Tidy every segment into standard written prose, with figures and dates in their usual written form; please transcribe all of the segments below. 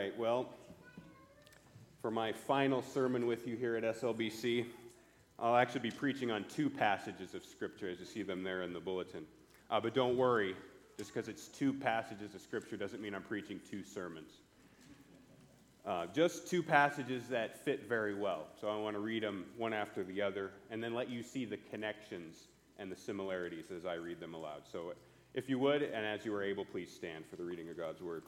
right, well, for my final sermon with you here at SLBC, I'll actually be preaching on two passages of Scripture as you see them there in the bulletin. But don't worry, just because it's two passages of Scripture doesn't mean I'm preaching two sermons. Just two passages that fit very well. So I want to read them one after the other and then let you see the connections and the similarities as I read them aloud. So if you would, and as you are able, please stand for the reading of God's Word.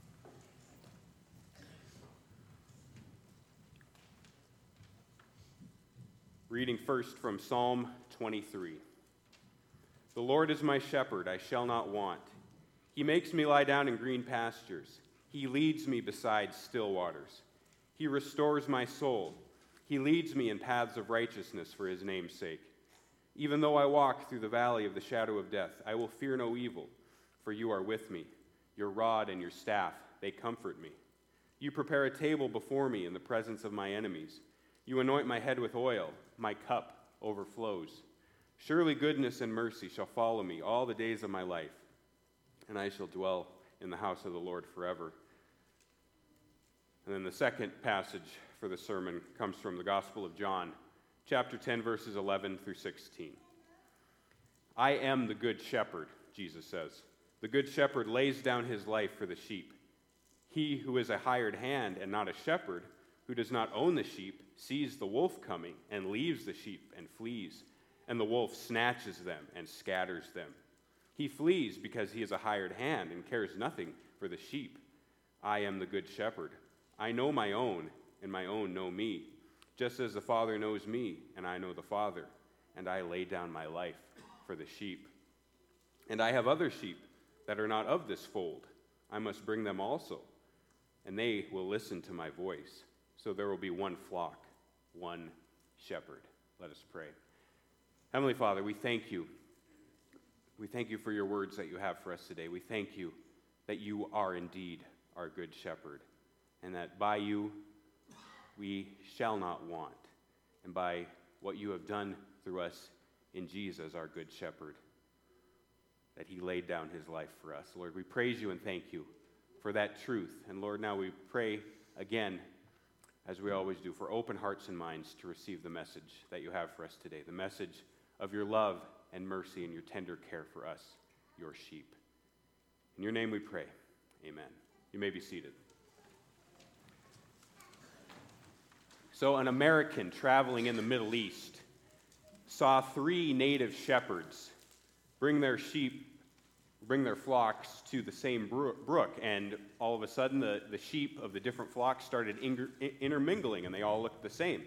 Reading first from Psalm 23. The Lord is my shepherd, I shall not want. He makes me lie down in green pastures. He leads me beside still waters. He restores my soul. He leads me in paths of righteousness for his name's sake. Even though I walk through the valley of the shadow of death, I will fear no evil, for you are with me. Your rod and your staff, they comfort me. You prepare a table before me in the presence of my enemies. You anoint my head with oil. My cup overflows. Surely goodness and mercy shall follow me all the days of my life, and I shall dwell in the house of the Lord forever. And then the second passage for the sermon comes from the Gospel of John, chapter 10, verses 11 through 16. I am the good shepherd, Jesus says. The good shepherd lays down his life for the sheep. He who is a hired hand and not a shepherd, who does not own the sheep, sees the wolf coming and leaves the sheep and flees, and the wolf snatches them and scatters them. He flees because he is a hired hand and cares nothing for the sheep. I am the good shepherd. I know my own, and my own know me, just as the Father knows me, and I know the Father, and I lay down my life for the sheep. And I have other sheep that are not of this fold. I must bring them also, and they will listen to my voice. So there will be one flock, one shepherd. Let us pray. Heavenly Father, we thank you. We thank you for your words that you have for us today. We thank you that you are indeed our good shepherd, and that by you we shall not want, and by what you have done through us in Jesus, our good shepherd, that he laid down his life for us. Lord, we praise you and thank you for that truth. And Lord, now we pray again, as we always do, for open hearts and minds to receive the message that you have for us today, the message of your love and mercy and your tender care for us, your sheep. In your name we pray. Amen. You may be seated. So an American traveling in the Middle East saw three native shepherds bring their flocks to the same brook, and all of a sudden the sheep of the different flocks started intermingling, and they all looked the same.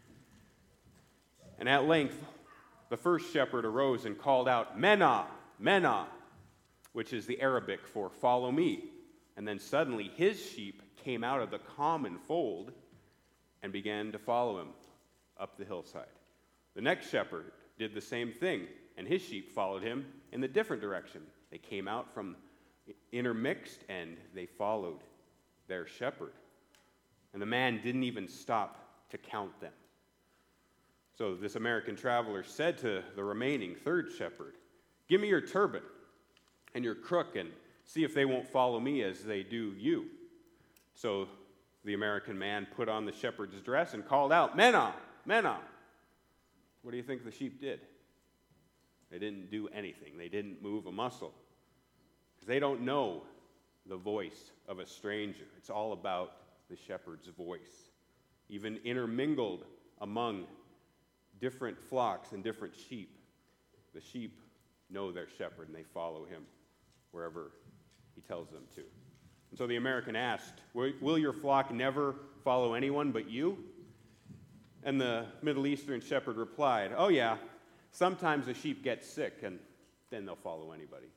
And at length, the first shepherd arose and called out, "Mena, Mena," which is the Arabic for "follow me." And then suddenly his sheep came out of the common fold and began to follow him up the hillside. The next shepherd did the same thing, and his sheep followed him in the different direction. They came out from intermixed, and they followed their shepherd. And the man didn't even stop to count them. So this American traveler said to the remaining third shepherd, "Give me your turban and your crook and see if they won't follow me as they do you." So the American man put on the shepherd's dress and called out, "Mena, Mena." What do you think the sheep did? They didn't do anything. They didn't move a muscle. Because they don't know the voice of a stranger. It's all about the shepherd's voice. Even intermingled among different flocks and different sheep, the sheep know their shepherd and they follow him wherever he tells them to. And so the American asked, "Will your flock never follow anyone but you?" And the Middle Eastern shepherd replied, "Oh yeah, sometimes the sheep get sick and then they'll follow anybody."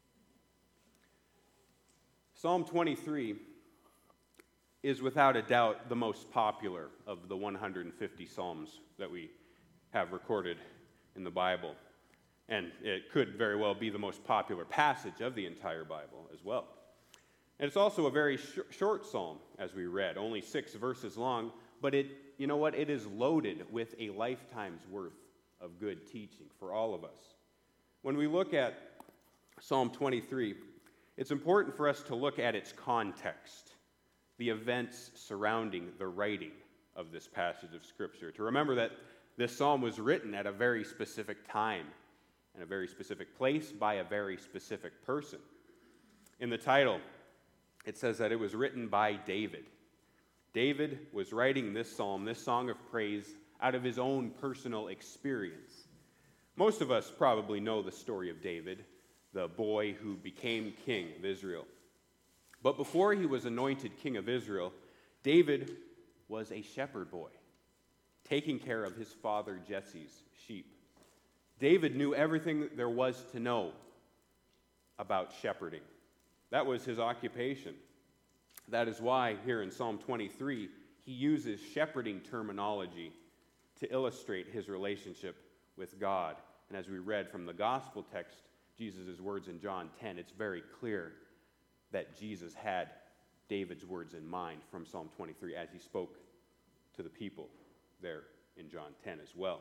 Psalm 23 is without a doubt the most popular of the 150 Psalms that we have recorded in the Bible. And it could very well be the most popular passage of the entire Bible as well. And it's also a very short psalm, as we read, only 6 verses long, but it is loaded with a lifetime's worth of good teaching for all of us. When we look at Psalm 23, it's important for us to look at its context. the events surrounding the writing of this passage of Scripture, to remember that this psalm was written at a very specific time and a very specific place by a very specific person. In the title, it says that it was written by David. David was writing this psalm, this song of praise, out of his own personal experience. Most of us probably know the story of David, the boy who became king of Israel. But before he was anointed king of Israel, David was a shepherd boy, taking care of his father Jesse's sheep. David knew everything there was to know about shepherding. That was his occupation. That is why here in Psalm 23, he uses shepherding terminology to illustrate his relationship with God. And as we read from the gospel text, Jesus' words in John 10, it's very clear that Jesus had David's words in mind from Psalm 23 as he spoke to the people there in John 10 as well.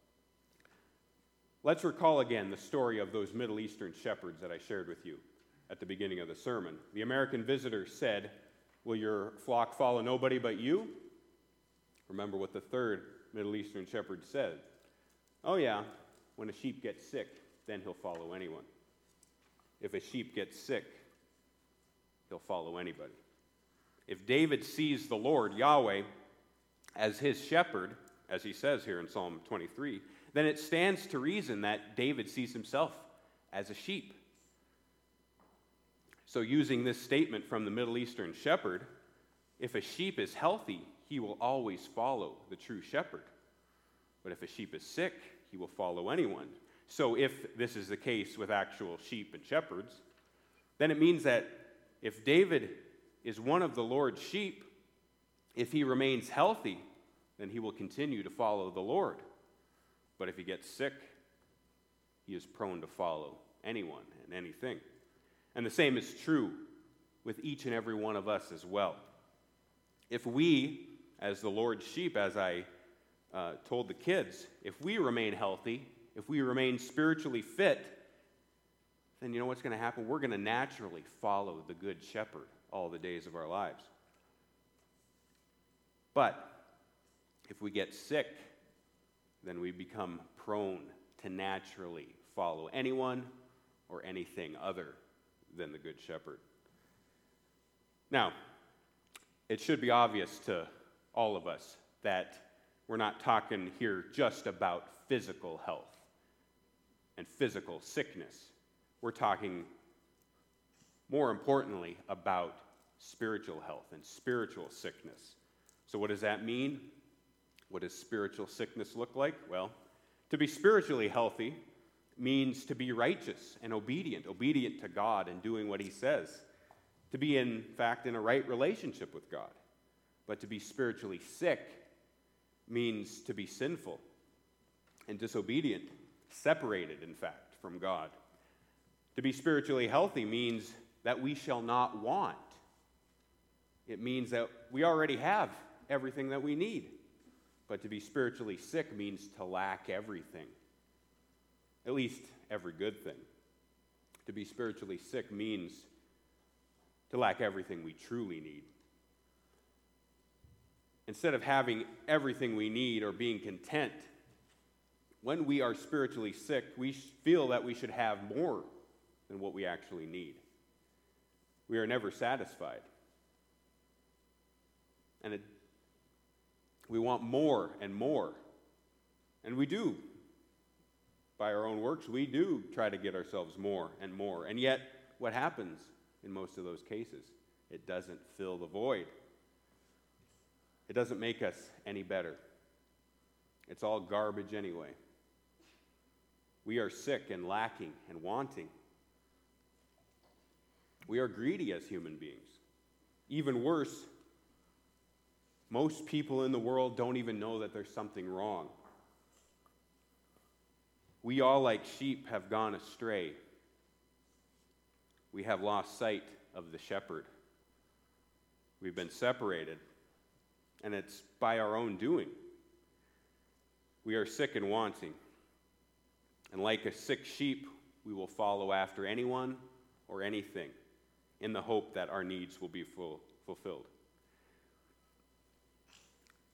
Let's recall again the story of those Middle Eastern shepherds that I shared with you at the beginning of the sermon. The American visitor said, "Will your flock follow nobody but you?" Remember what the third Middle Eastern shepherd said. "Oh yeah, when a sheep gets sick, then he'll follow anyone. If a sheep gets sick, he'll follow anybody." If David sees the Lord, Yahweh, as his shepherd, as he says here in Psalm 23, then it stands to reason that David sees himself as a sheep. So using this statement from the Middle Eastern shepherd, if a sheep is healthy, he will always follow the true shepherd. But if a sheep is sick, he will follow anyone. So if this is the case with actual sheep and shepherds, then it means that if David is one of the Lord's sheep, if he remains healthy, then he will continue to follow the Lord. But if he gets sick, he is prone to follow anyone and anything. And the same is true with each and every one of us as well. If we, as the Lord's sheep, as I told the kids, if we remain healthy, if we remain spiritually fit, then you know what's going to happen? We're going to naturally follow the Good Shepherd all the days of our lives. But if we get sick, then we become prone to naturally follow anyone or anything other than the Good Shepherd. Now, it should be obvious to all of us that we're not talking here just about physical health and physical sickness. We're talking, more importantly, about spiritual health and spiritual sickness. So what does that mean? What does spiritual sickness look like? Well, to be spiritually healthy means to be righteous and obedient to God and doing what he says. To be, in fact, in a right relationship with God. But to be spiritually sick means to be sinful and disobedient, separated, in fact, from God. To be spiritually healthy means that we shall not want. It means that we already have everything that we need. But to be spiritually sick means to lack everything. At least every good thing. To be spiritually sick means to lack everything we truly need. Instead of having everything we need or being content, when we are spiritually sick, we feel that we should have more than what we actually need. We are never satisfied. And we want more and more. And we do. By our own works, we do try to get ourselves more and more. And yet, what happens in most of those cases? It doesn't fill the void. It doesn't make us any better. It's all garbage anyway. We are sick and lacking and wanting. We are greedy as human beings. Even worse, most people in the world don't even know that there's something wrong. We all, like sheep, have gone astray. We have lost sight of the shepherd. We've been separated, and it's by our own doing. We are sick and wanting. And like a sick sheep, we will follow after anyone or anything in the hope that our needs will be fulfilled.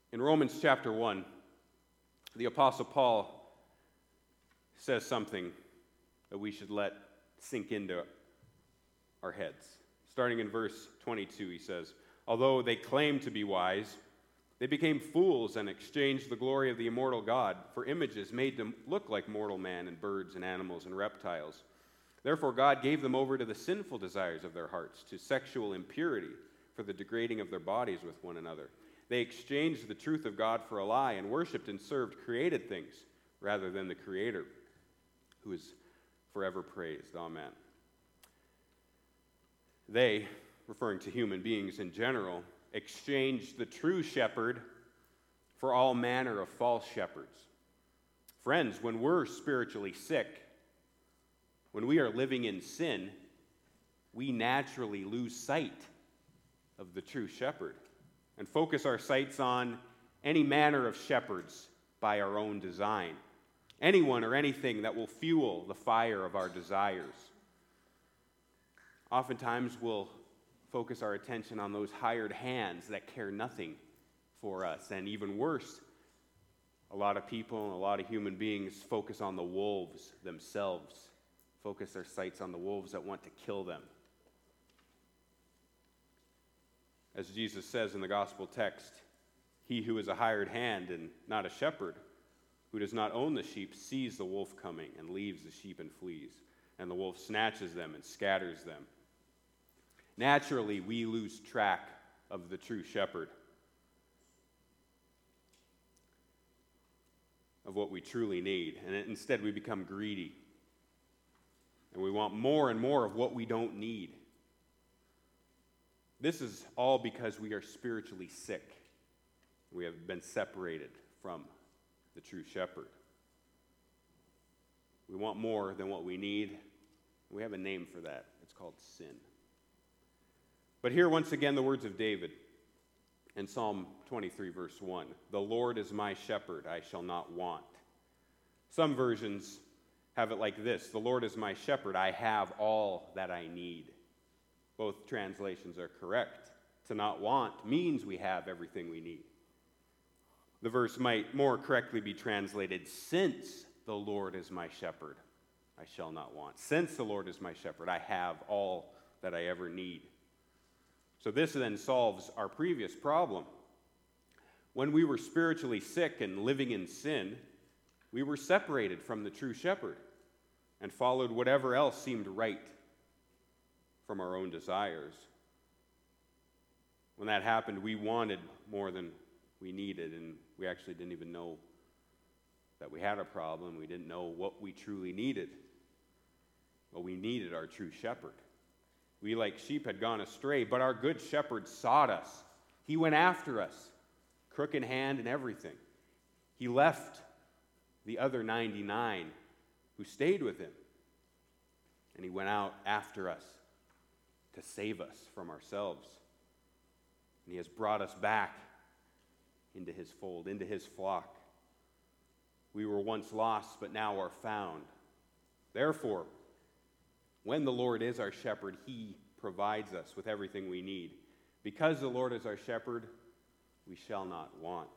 In Romans chapter 1, the Apostle Paul says something that we should let sink into our heads. Starting in verse 22, he says, "Although they claimed to be wise, they became fools and exchanged the glory of the immortal God for images made to look like mortal man and birds and animals and reptiles. Therefore God gave them over to the sinful desires of their hearts, to sexual impurity, for the degrading of their bodies with one another. They exchanged the truth of God for a lie and worshipped and served created things rather than the Creator, who is forever praised." Amen. They, referring to human beings in general, exchanged the true shepherd for all manner of false shepherds. Friends, when we're spiritually sick, when we are living in sin, we naturally lose sight of the true shepherd and focus our sights on any manner of shepherds by our own design, anyone or anything that will fuel the fire of our desires. Oftentimes we'll focus our attention on those hired hands that care nothing for us. And even worse, a lot of people and a lot of human beings focus on the wolves themselves, focus their sights on the wolves that want to kill them. As Jesus says in the gospel text, "He who is a hired hand and not a shepherd, who does not own the sheep, sees the wolf coming and leaves the sheep and flees, and the wolf snatches them and scatters them." Naturally, we lose track of the true shepherd, of what we truly need, and instead we become greedy, and we want more and more of what we don't need. This is all because we are spiritually sick. We have been separated from the true shepherd. We want more than what we need. We have a name for that. It's called sin. But here once again the words of David in Psalm 23 verse 1. "The Lord is my shepherd, I shall not want." Some versions have it like this: "The Lord is my shepherd, I have all that I need." Both translations are correct. To not want means we have everything we need. The verse might more correctly be translated, "Since the Lord is my shepherd, I shall not want." Since the Lord is my shepherd, I have all that I ever need. So this then solves our previous problem. When we were spiritually sick and living in sin, we were separated from the true shepherd and followed whatever else seemed right from our own desires. When that happened, we wanted more than we needed, and we actually didn't even know that we had a problem. We didn't know what we truly needed. Well, we needed our true shepherd. We, like sheep, had gone astray, but our good shepherd sought us. He went after us, crook in hand and everything. He left the other 99 who stayed with him, and he went out after us to save us from ourselves. And he has brought us back into his fold, into his flock. We were once lost, but now are found. Therefore, when the Lord is our shepherd, he provides us with everything we need. Because the Lord is our shepherd, we shall not want.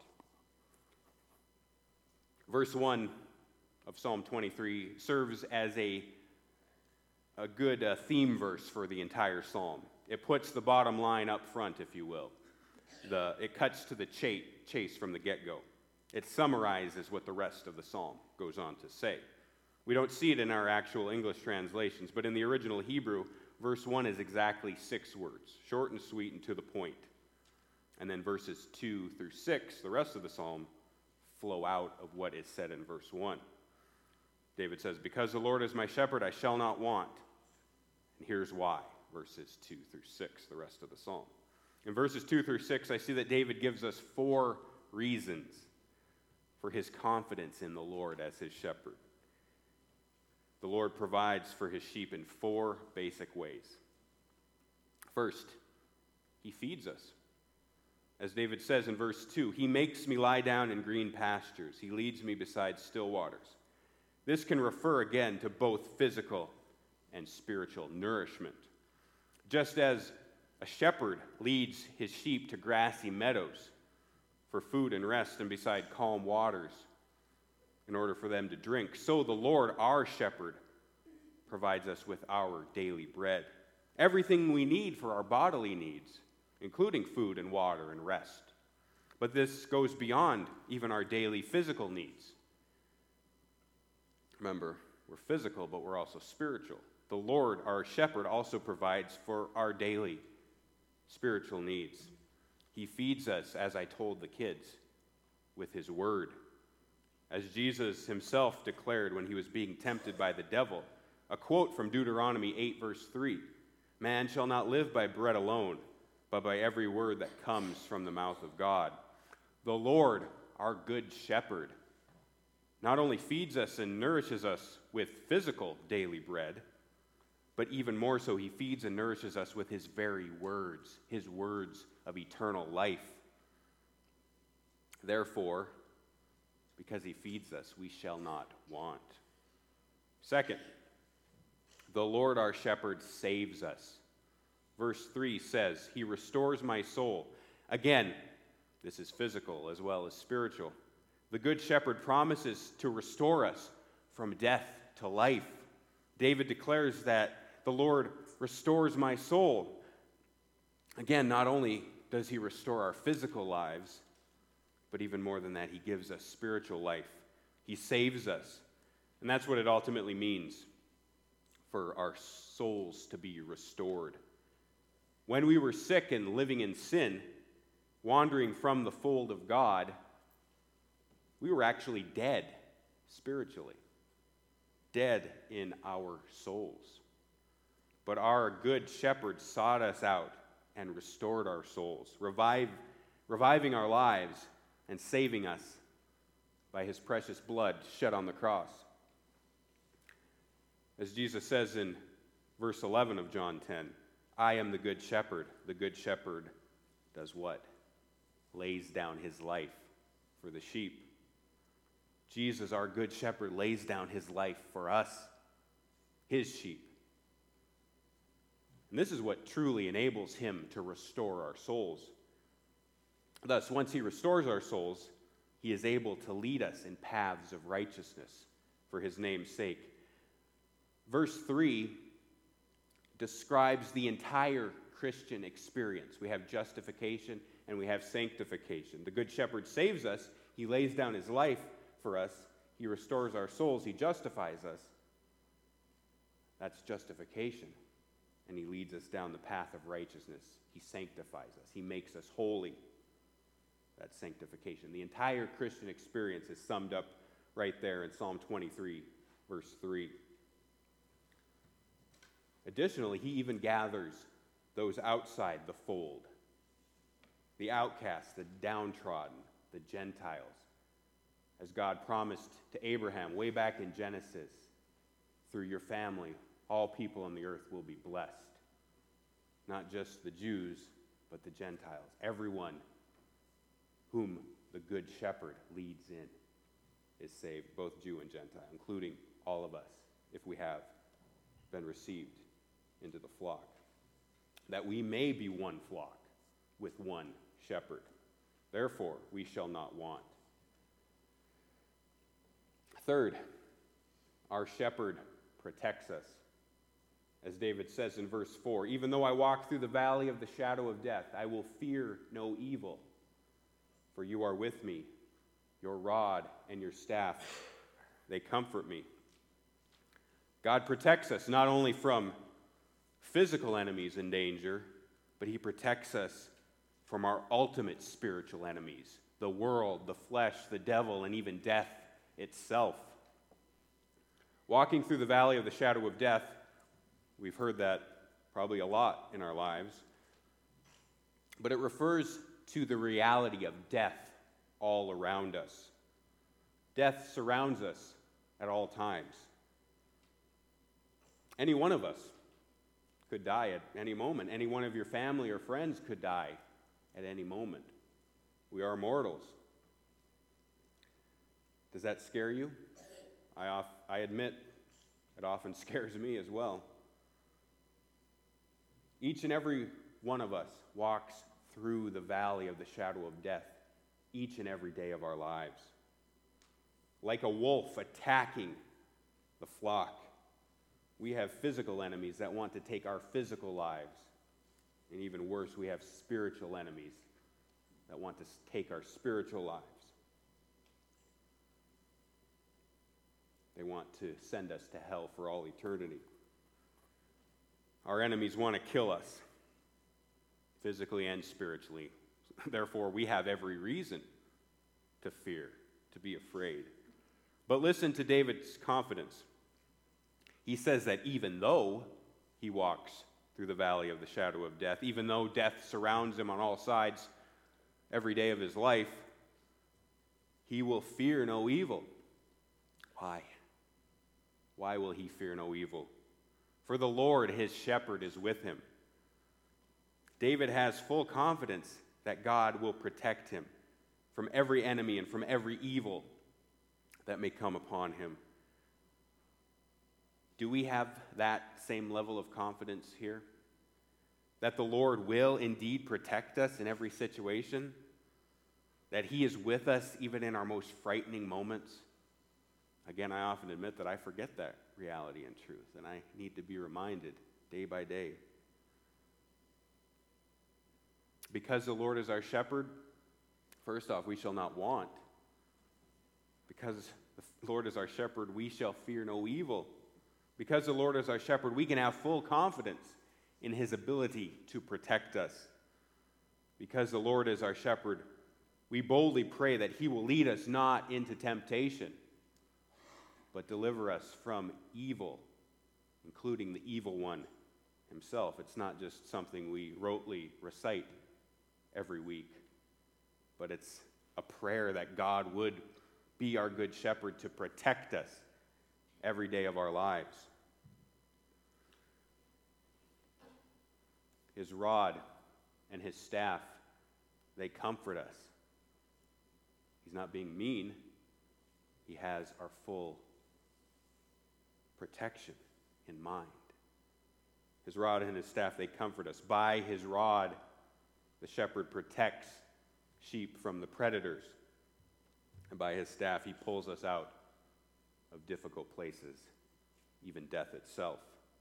Verse 1 of Psalm 23 serves as a good theme verse for the entire psalm. It puts the bottom line up front, if you will. It cuts to the chase from the get-go. It summarizes what the rest of the psalm goes on to say. We don't see it in our actual English translations, but in the original Hebrew, verse 1 is exactly 6 words, short and sweet and to the point. And then verses 2 through 6, the rest of the psalm, flow out of what is said in verse 1. David says, "Because the Lord is my shepherd, I shall not want." And here's why, verses 2 through 6, the rest of the psalm. In verses 2 through 6, I see that David gives us 4 reasons for his confidence in the Lord as his shepherd. The Lord provides for his sheep in 4 basic ways. First, he feeds us. As David says in verse 2, "He makes me lie down in green pastures. He leads me beside still waters." This can refer again to both physical and spiritual nourishment. Just as a shepherd leads his sheep to grassy meadows for food and rest and beside calm waters in order for them to drink. So the Lord, our shepherd, provides us with our daily bread. Everything we need for our bodily needs, including food and water and rest. But this goes beyond even our daily physical needs. Remember, we're physical, but we're also spiritual. The Lord, our shepherd, also provides for our daily spiritual needs. He feeds us, as I told the kids, with his word. As Jesus himself declared when he was being tempted by the devil, a quote from Deuteronomy 8, verse 3, "Man shall not live by bread alone, but by every word that comes from the mouth of God." The Lord, our good shepherd, not only feeds us and nourishes us with physical daily bread, but even more so, he feeds and nourishes us with his very words, his words of eternal life. Therefore, because he feeds us, we shall not want. Second, the Lord our shepherd saves us. Verse 3 says, "He restores my soul." Again, this is physical as well as spiritual. The Good Shepherd promises to restore us from death to life. David declares that the Lord restores my soul. Again, not only does he restore our physical lives, but even more than that, he gives us spiritual life. He saves us. And that's what it ultimately means for our souls to be restored. When we were sick and living in sin, wandering from the fold of God, we were actually dead spiritually, dead in our souls. But our good shepherd sought us out and restored our souls, reviving our lives and saving us by his precious blood shed on the cross. As Jesus says in verse 11 of John 10, "I am the good shepherd. The good shepherd does what? Lays down his life for the sheep." Jesus, our good shepherd, lays down his life for us, his sheep. And this is what truly enables him to restore our souls. Thus, once he restores our souls, he is able to lead us in paths of righteousness for his name's sake. Verse 3 describes the entire Christian experience. We have justification and we have sanctification. The Good Shepherd saves us. He lays down his life for us. He restores our souls. He justifies us. That's justification. And he leads us down the path of righteousness. He sanctifies us. He makes us holy. That's sanctification. The entire Christian experience is summed up right there in Psalm 23, verse 3. Additionally, he even gathers those outside the fold, the outcasts, the downtrodden, the Gentiles, as God promised to Abraham way back in Genesis, through your family, all people on the earth will be blessed. Not just the Jews, but the Gentiles. Everyone whom the Good Shepherd leads in is saved, both Jew and Gentile, including all of us, if we have been received into the flock. That we may be one flock with one shepherd. Therefore, we shall not want. Third, our shepherd protects us. As David says in verse 4, "Even though I walk through the valley of the shadow of death, I will fear no evil, for you are with me. Your rod and your staff, they comfort me." God protects us not only from physical enemies in danger, but he protects us from our ultimate spiritual enemies, the world, the flesh, the devil, and even death itself. Walking through the valley of the shadow of death, we've heard that probably a lot in our lives, but it refers to the reality of death all around us. Death surrounds us at all times. Any one of us could die at any moment. Any one of your family or friends could die at any moment. We are mortals. Does that scare you? I admit it often scares me as well. Each and every one of us walks through the valley of the shadow of death each and every day of our lives. Like a wolf attacking the flock, we have physical enemies that want to take our physical lives. And even worse, we have spiritual enemies that want to take our spiritual lives. They want to send us to hell for all eternity. Our enemies want to kill us, physically and spiritually. Therefore, we have every reason to fear, to be afraid. But listen to David's confidence. He says that even though he walks through the valley of the shadow of death, even though death surrounds him on all sides every day of his life, he will fear no evil. Why? Why will he fear no evil? For the Lord, his shepherd, is with him. David has full confidence that God will protect him from every enemy and from every evil that may come upon him. Do we have that same level of confidence here? That the Lord will indeed protect us in every situation? That he is with us even in our most frightening moments? Again, I often admit that I forget that reality and truth, and I need to be reminded day by day. Because the Lord is our shepherd, first off, we shall not want. Because the Lord is our shepherd, we shall fear no evil. Because the Lord is our shepherd, we can have full confidence in his ability to protect us. Because the Lord is our shepherd, we boldly pray that he will lead us not into temptation, but deliver us from evil, including the evil one himself. It's not just something we rotely recite every week, but it's a prayer that God would be our good shepherd to protect us every day of our lives. His rod and his staff, they comfort us. He's not being mean. He has our full protection in mind. His rod and his staff, they comfort us. By his rod, the shepherd protects sheep from the predators. And by his staff, he pulls us out of difficult places, even death itself.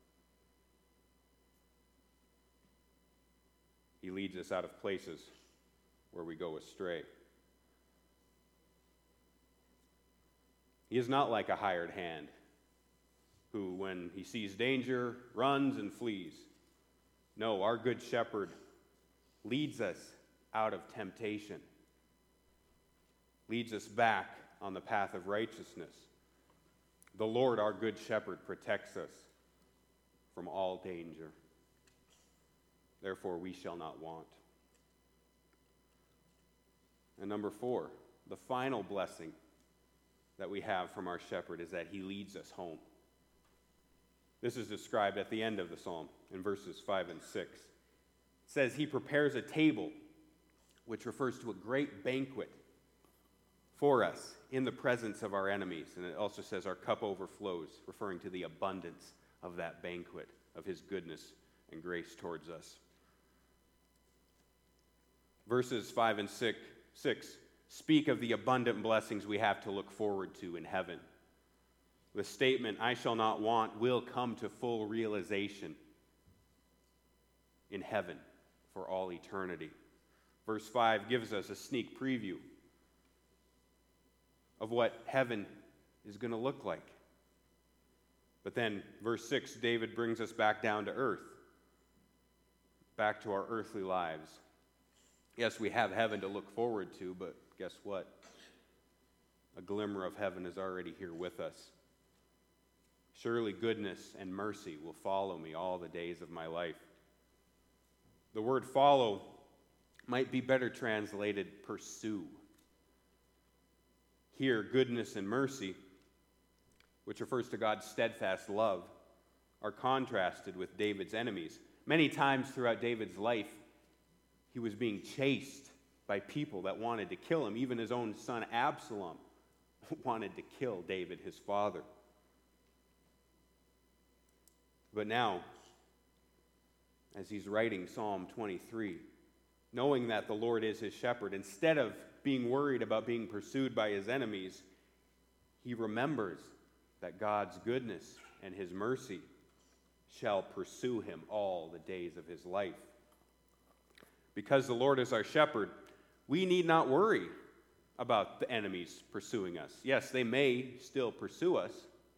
He leads us out of places where we go astray. He is not like a hired hand who, when he sees danger, runs and flees. No, our good shepherd leads us out of temptation, leads us back on the path of righteousness. The Lord, our good shepherd, protects us from all danger. Therefore, we shall not want. And number 4, the final blessing that we have from our shepherd is that he leads us home. This is described at the end of the psalm in verses 5 and 6. It says, he prepares a table, which refers to a great banquet for us in the presence of our enemies. And it also says our cup overflows, referring to the abundance of that banquet, of his goodness and grace towards us. Verses 5 and 6 speak of the abundant blessings we have to look forward to in heaven. The statement, I shall not want, will come to full realization in heaven for all eternity. Verse 5 gives us a sneak preview of what heaven is going to look like. But then, verse 6, David brings us back down to earth, back to our earthly lives. Yes, we have heaven to look forward to, but guess what? A glimmer of heaven is already here with us. Surely goodness and mercy will follow me all the days of my life. The word follow might be better translated pursue. Here, goodness and mercy, which refers to God's steadfast love, are contrasted with David's enemies. Many times throughout David's life, he was being chased by people that wanted to kill him. Even his own son Absalom wanted to kill David, his father. But now, as he's writing Psalm 23, knowing that the Lord is his shepherd, instead of being worried about being pursued by his enemies, he remembers that God's goodness and his mercy shall pursue him all the days of his life. Because the Lord is our shepherd, we need not worry about the enemies pursuing us. Yes, they may still pursue us,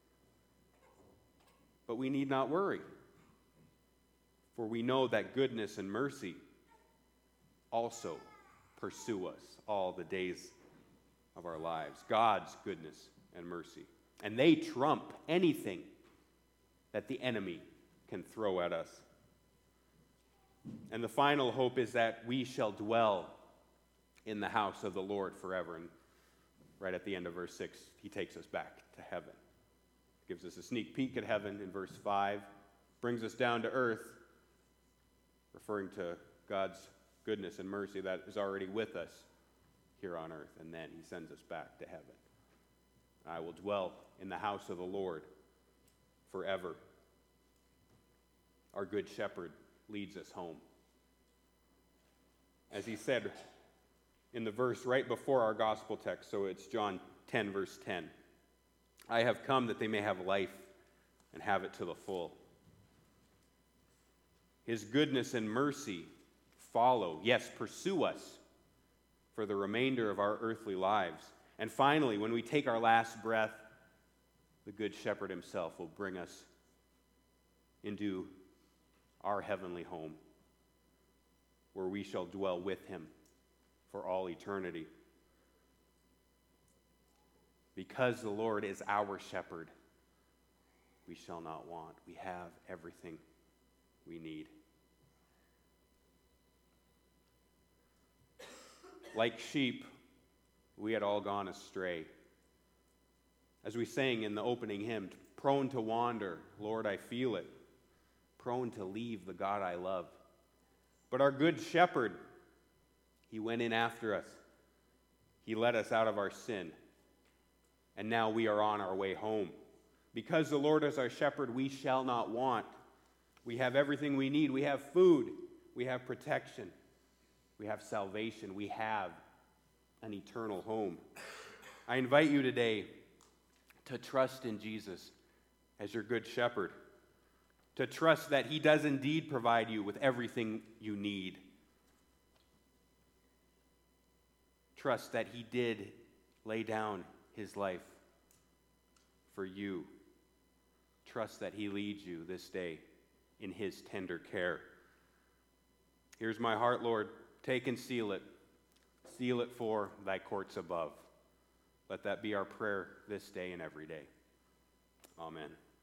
but we need not worry. For we know that goodness and mercy also pursue us all the days of our lives. God's goodness and mercy. And they trump anything that the enemy can throw at us. And the final hope is that we shall dwell in the house of the Lord forever. And right at the end of verse 6, he takes us back to heaven. Gives us a sneak peek at heaven in verse 5. Brings us down to earth, referring to God's goodness and mercy that is already with us here on earth. And then he sends us back to heaven. I will dwell in the house of the Lord forever. Our good shepherd leads us home. As he said in the verse right before our gospel text, so it's John 10, verse 10. I have come that they may have life and have it to the full. His goodness and mercy follow, yes, pursue us for the remainder of our earthly lives. And finally, when we take our last breath, the Good Shepherd himself will bring us into our heavenly home, where we shall dwell with him for all eternity. Because the Lord is our shepherd, we shall not want. We have everything we need. Like sheep, we had all gone astray. As we sang in the opening hymn, prone to wander, Lord, I feel it. Prone to leave the God I love. But our good shepherd, he went in after us. He led us out of our sin. And now we are on our way home. Because the Lord is our shepherd, we shall not want. We have everything we need. We have food. We have protection. We have salvation. We have an eternal home. I invite you today to trust in Jesus as your good shepherd. To trust that he does indeed provide you with everything you need. Trust that he did lay down his life for you. Trust that he leads you this day in his tender care. Here's my heart, Lord. Take and seal it. Seal it for thy courts above. Let that be our prayer this day and every day. Amen.